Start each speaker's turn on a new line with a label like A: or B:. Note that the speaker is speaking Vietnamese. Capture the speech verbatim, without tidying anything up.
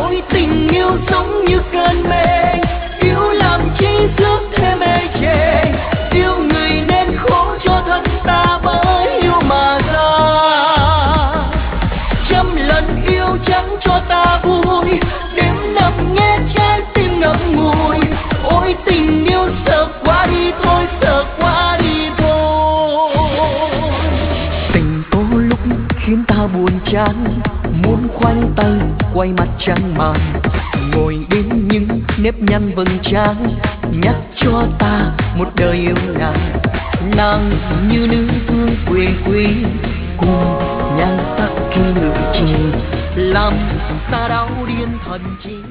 A: ôi tình yêu giống như cơn mê, yêu làm chi rước thêm mê chê, yêu người nên khổ cho thân ta bởi yêu mà ra. Trăm lần yêu chẳng cho ta vui, đêm nằm nghe trái tim ngậm ngùi, ôi tình yêu sợ quá đi thôi, sợ quá đi thôi. Tình có lúc khiến ta buồn chán, muốn khoanh tay quay mặt trăng màn, ngồi bên những nếp nhăn vầng trán, nhắc cho ta một đời yêu nàng. Nàng như nữ vương quê quý, cùng nhan sắc khi ngự trì, làm ta đau điên thần trí.